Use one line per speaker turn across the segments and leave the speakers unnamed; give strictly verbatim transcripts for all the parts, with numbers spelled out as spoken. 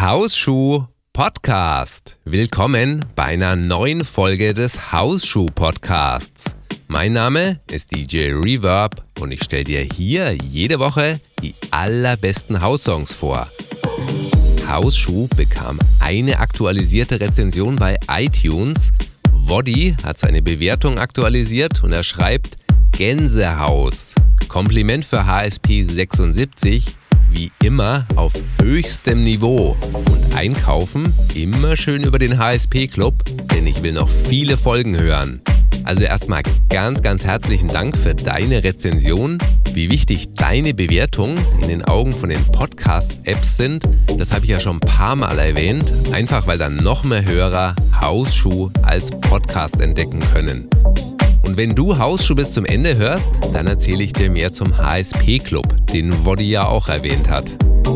Hausschuh Podcast. Willkommen bei einer neuen Folge des Hausschuh Podcasts. Mein Name ist D J Reverb und ich stelle dir hier jede Woche die allerbesten Haussongs vor. Hausschuh bekam eine aktualisierte Rezension bei iTunes. Woddy hat seine Bewertung aktualisiert und er schreibt Gänsehaus. Kompliment für H S P sechsundsiebzig. Wie immer auf höchstem Niveau und einkaufen immer schön über den H S P Club, denn ich will noch viele Folgen hören. Also erstmal ganz, ganz herzlichen Dank für deine Rezension. Wie wichtig deine Bewertungen in den Augen von den Podcast-Apps sind, das habe ich ja schon ein paar Mal erwähnt, einfach weil dann noch mehr Hörer Hausschuh als Podcast entdecken können. Und wenn du Hausschuh bis zum Ende hörst, dann erzähle ich dir mehr zum H S P Club, den Woddy ja auch erwähnt hat.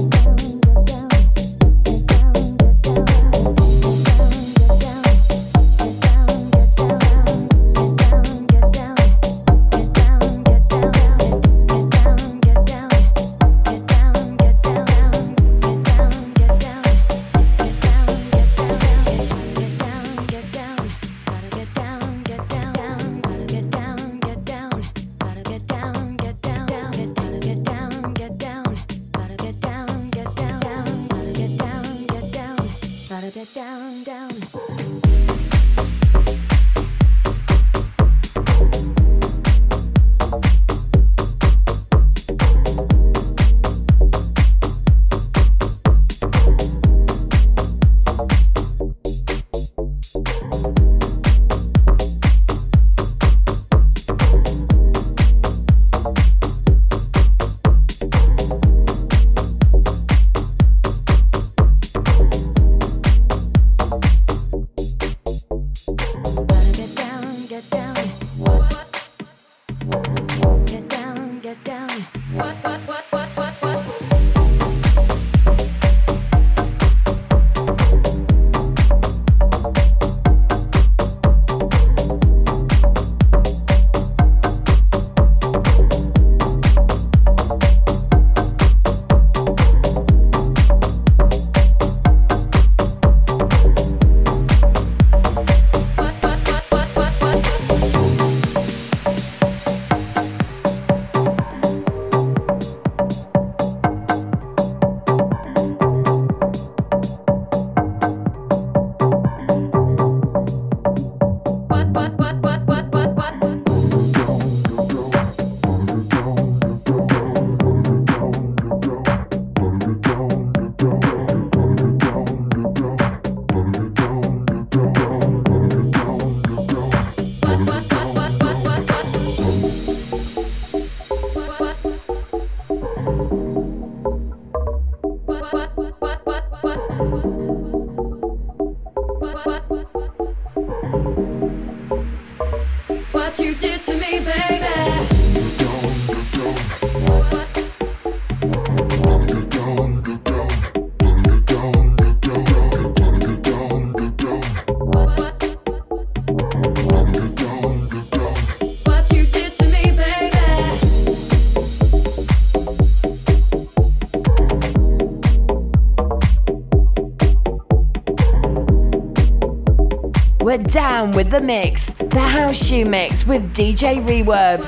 We're down with the mix, the Hausschuh mix with D J Reverb.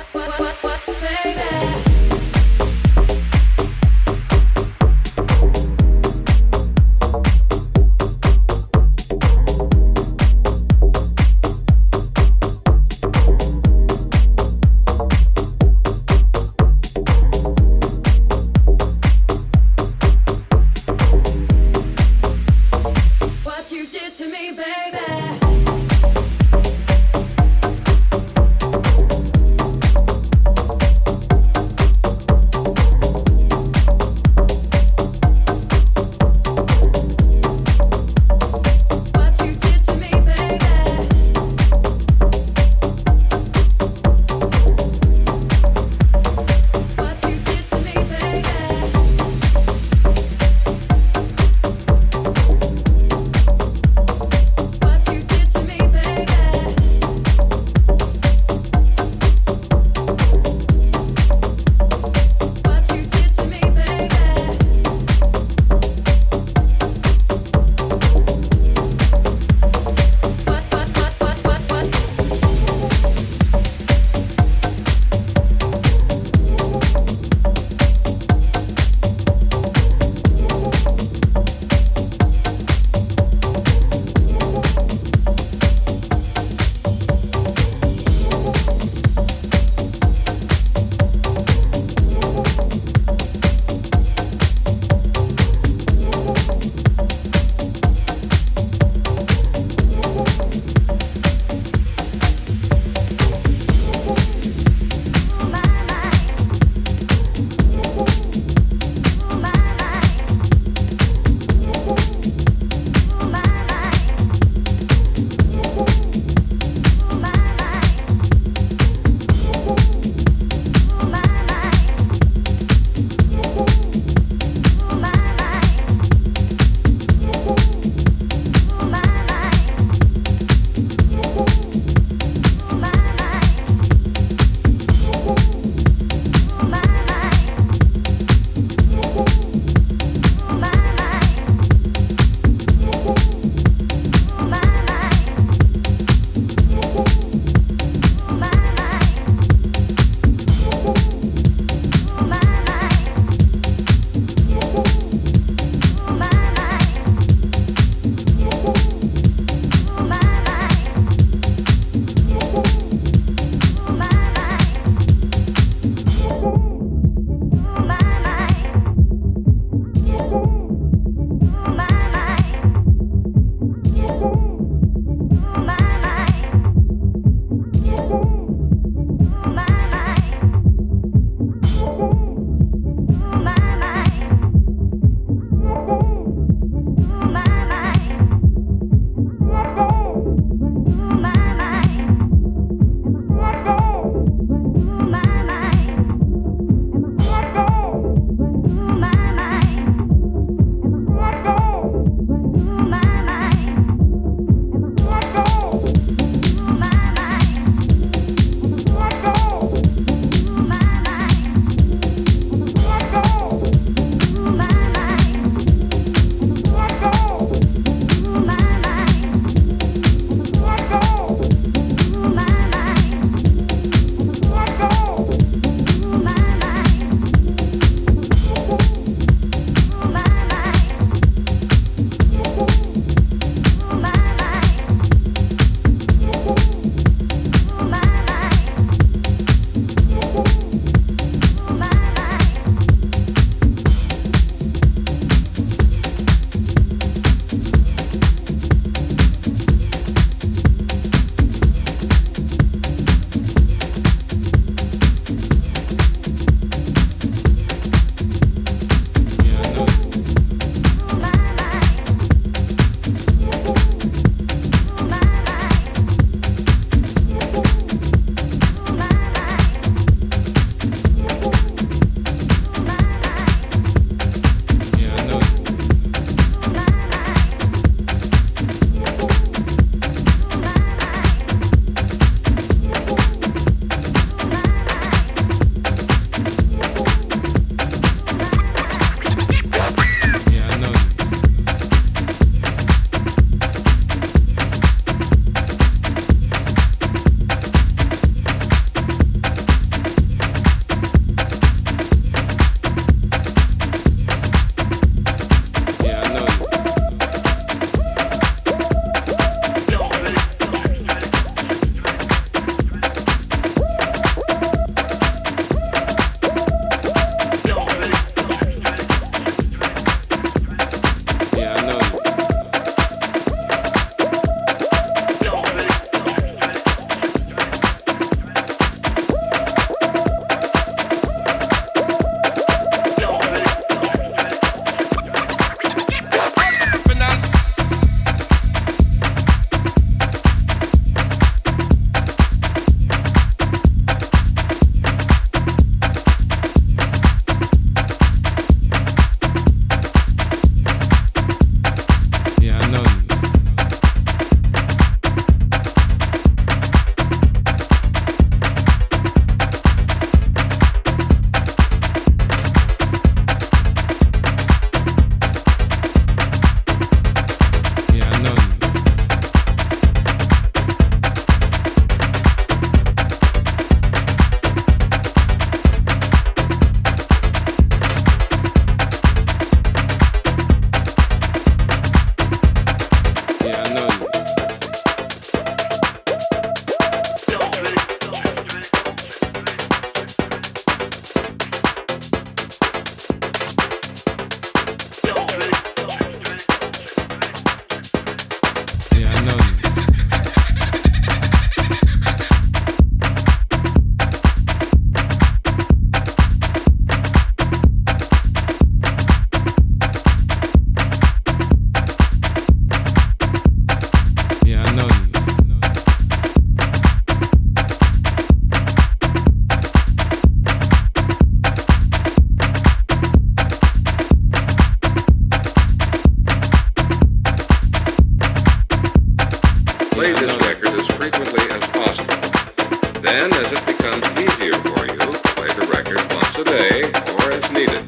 frequently as possible. Then, as it becomes easier for you, play the record once a day or as needed.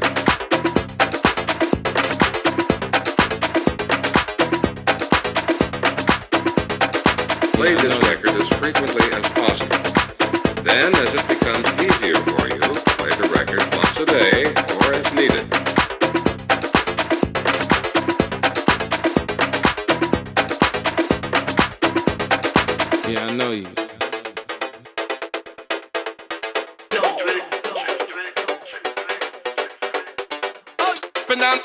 Play this record as frequently as possible. Then, as it becomes easier for you, play the record once a day or as needed.
Yeah, I know you. Up and down.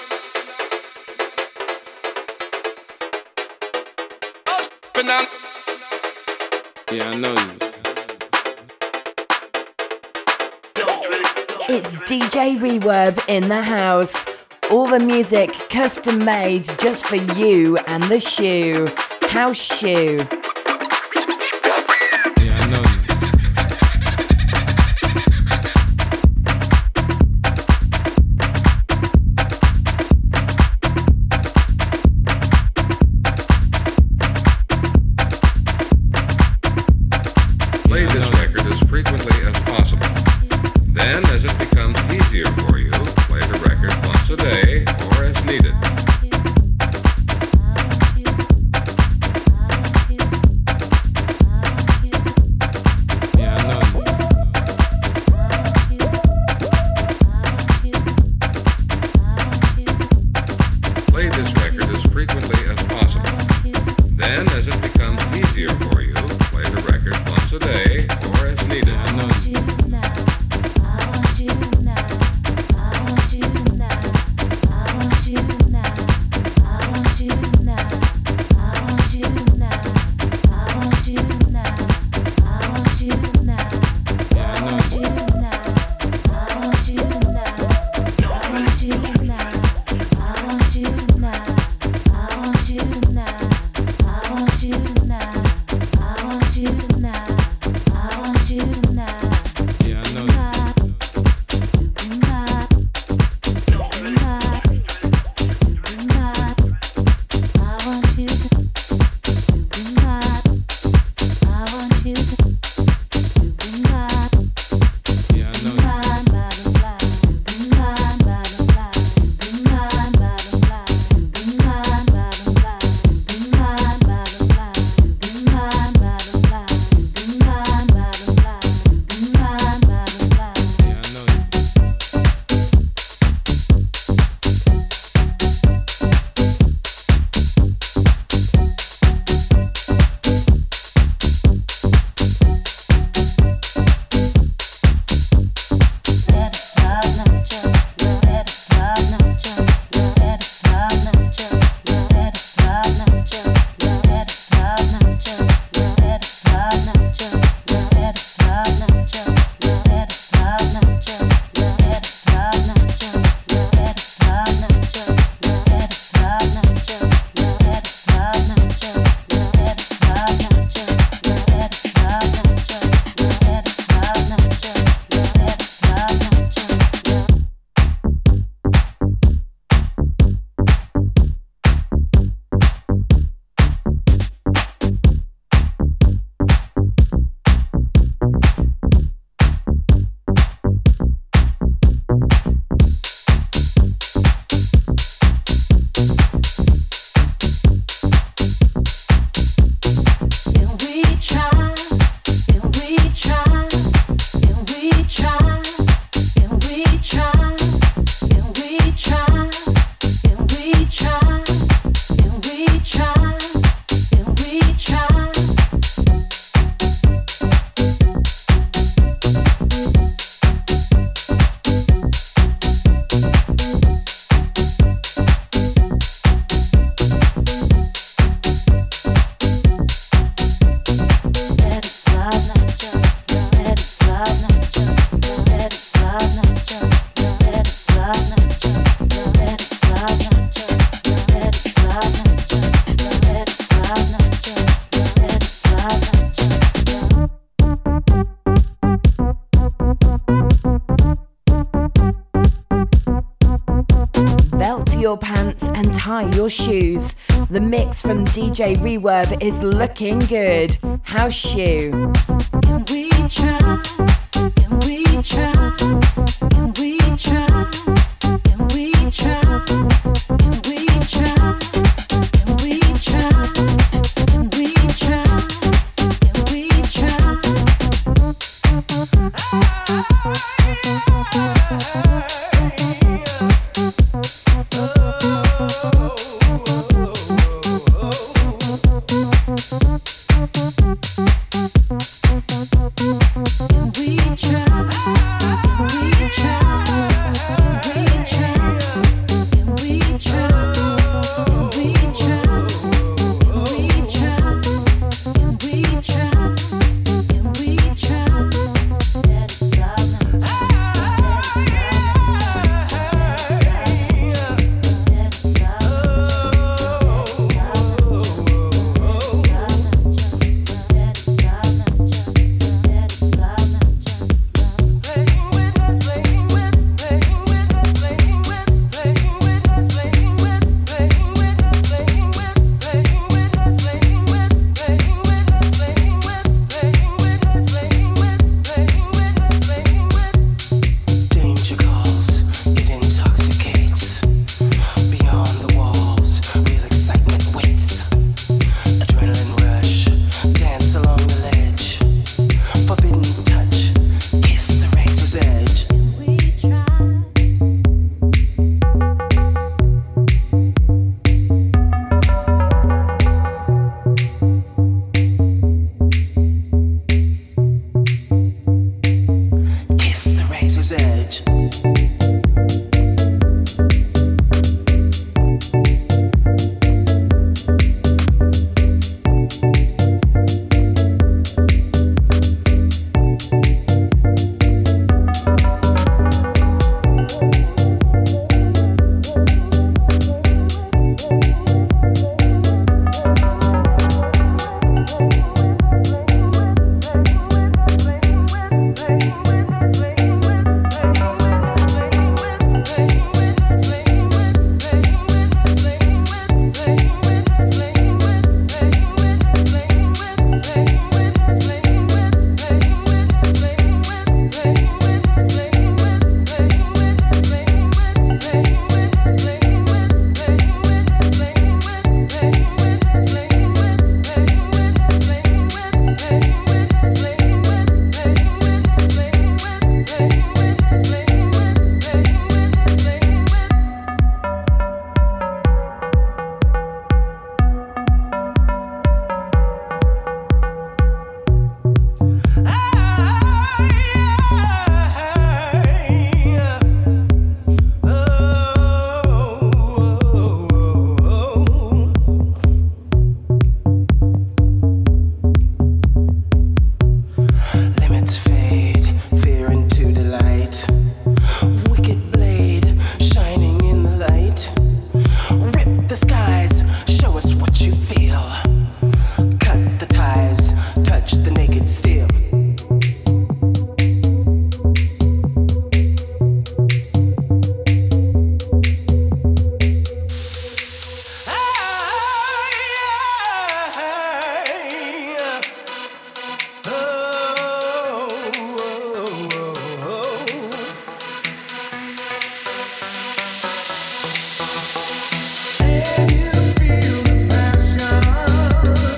Up and down. Yeah, I know you.
It's D J Reverb in the house. All the music custom made just for you and the shoe. House Shoe.
Yeah, I know you.
Play this record as frequently as possible. Then, as it becomes easier for you, play the record once a day or as needed.
Yeah, I know you.
Play this record as frequently as possible. Then, as it becomes easier for you, play the record once a day or as needed.
Yeah, I know you.
Your pants and tie your shoes. The mix from D J Reverb is looking good. House Shoe.
Can we try? Can we try? Can we try? Can we try? Can we try? Can we try? Can we try? Can we try?
Can you feel the passion?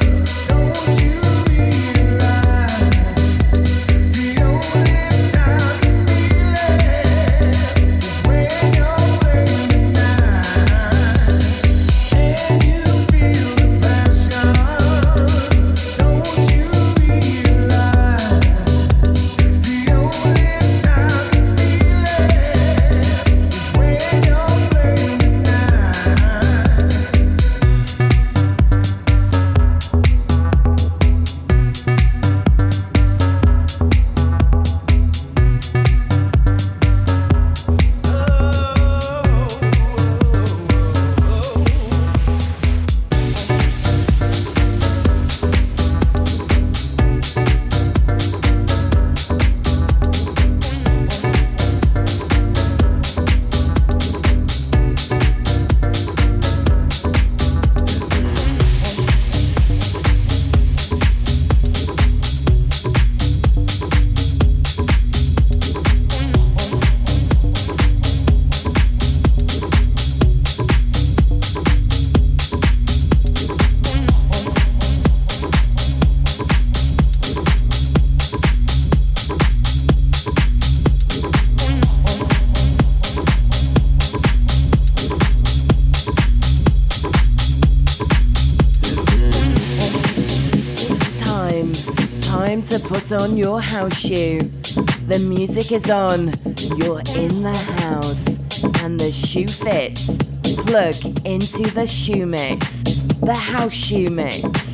time to put on your house shoe. The music is on, you're in the house, and the shoe fits. Plug into the shoe mix, the house shoe mix.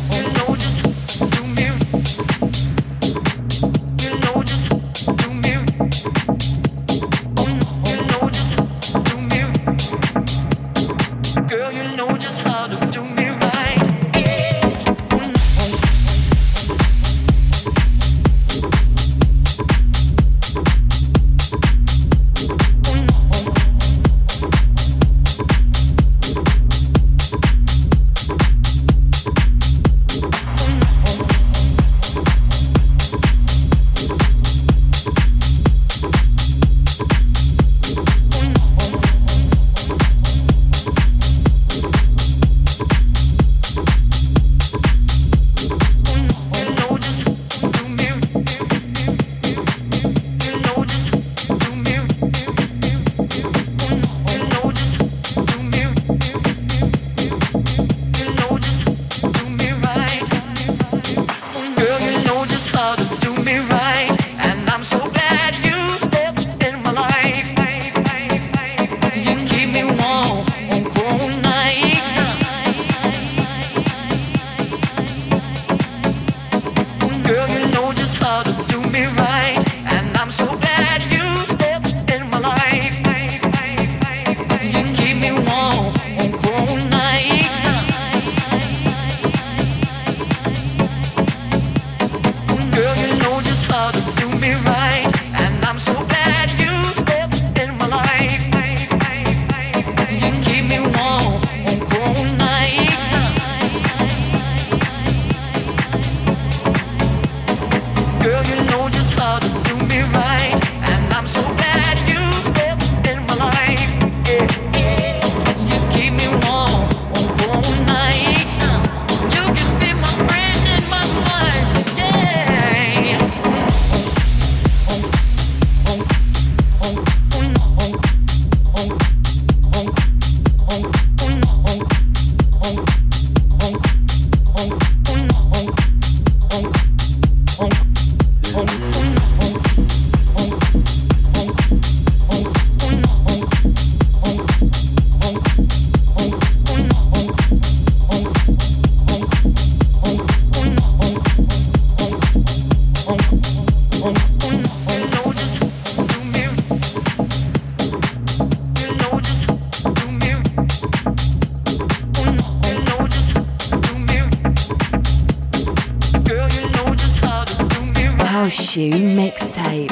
Shoe mixtape.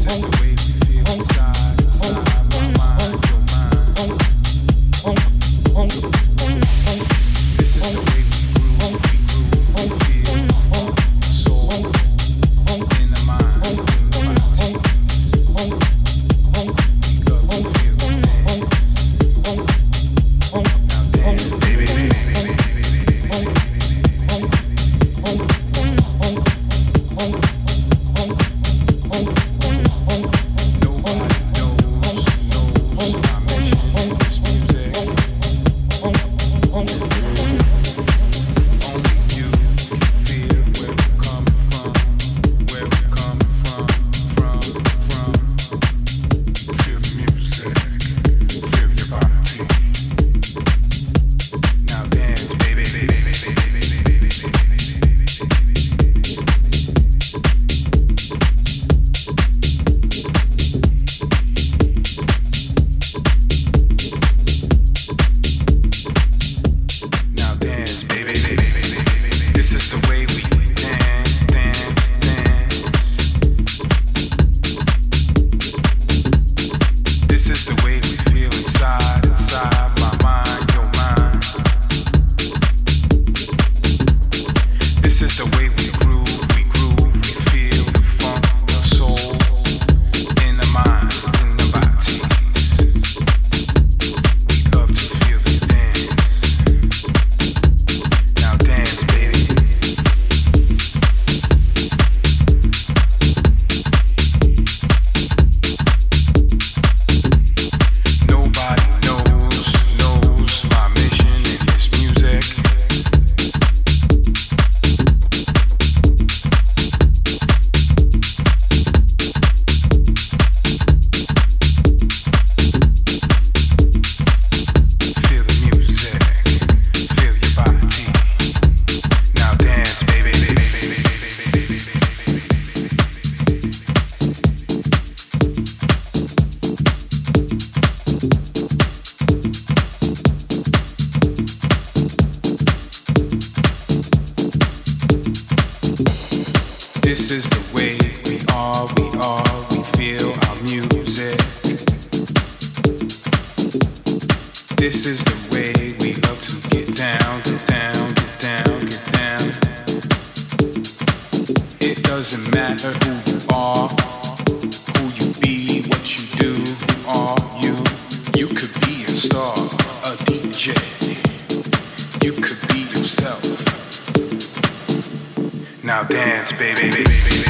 Inside, inside my mind, your mind. are, we are, we feel our music. This is the way we love to get down, get down, get down, get down. It doesn't matter who you are, who you be, what you do, who are you? You could be a star, a D J. You could be yourself. Now dance, baby, baby, baby.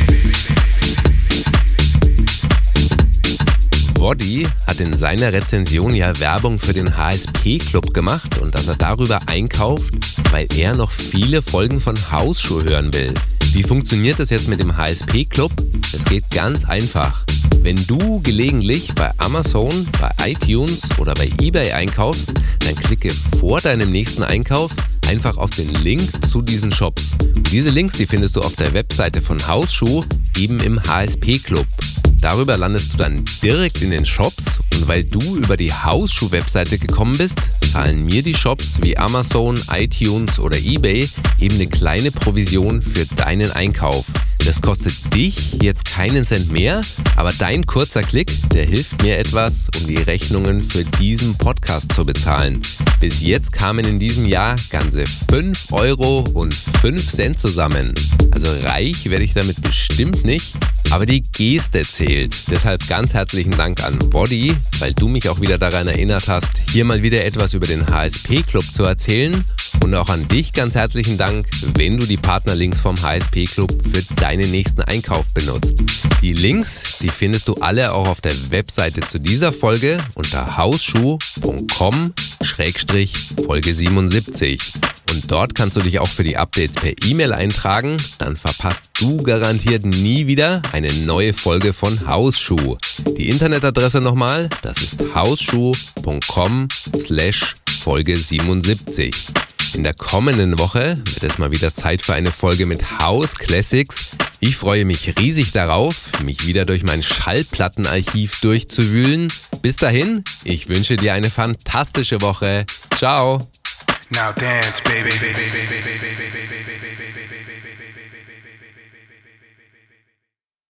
Woddy hat in seiner Rezension ja Werbung für den H S P-Club gemacht und dass er darüber einkauft, weil er noch viele Folgen von Hausschuh hören will. Wie funktioniert das jetzt mit dem H S P-Club? Es geht ganz einfach. Wenn du gelegentlich bei Amazon, bei iTunes oder bei eBay einkaufst, dann klicke vor deinem nächsten Einkauf einfach auf den Link zu diesen Shops. Und diese Links, die findest du auf der Webseite von Hausschuh, eben im H S P-Club. Darüber landest du dann direkt in den Shops und weil du über die Hausschuh-Webseite gekommen bist, zahlen mir die Shops wie Amazon, iTunes oder eBay eben eine kleine Provision für deinen Einkauf. Das kostet dich jetzt keinen Cent mehr, aber dein kurzer Klick, der hilft mir etwas, um die Rechnungen für diesen Podcast zu bezahlen. Bis jetzt kamen in diesem Jahr ganze fünf Euro und fünf Cent zusammen. Also reich werde ich damit bestimmt nicht, aber die Geste zählt. Deshalb ganz herzlichen Dank an Woddy, weil du mich auch wieder daran erinnert hast, hier mal wieder etwas über den H S P-Club zu erzählen. Und auch an dich ganz herzlichen Dank, wenn du die Partnerlinks vom H S P-Club für deinen nächsten Einkauf benutzt. Die Links, die findest du alle auch auf der Webseite zu dieser Folge unter hausschuh punkt com Schrägstrich Folge siebenundsiebzig. Und dort kannst du dich auch für die Updates per E-Mail eintragen, dann verpasst du garantiert nie wieder eine neue Folge von Hausschuh. Die Internetadresse nochmal, das ist hausschuh punkt com slash Folge siebenundsiebzig. In der kommenden Woche wird es mal wieder Zeit für eine Folge mit House Classics. Ich freue mich riesig darauf, mich wieder durch mein Schallplattenarchiv durchzuwühlen. Bis dahin, ich wünsche dir eine fantastische Woche. Ciao.
Now dance, baby, baby, baby, baby, baby, baby, baby.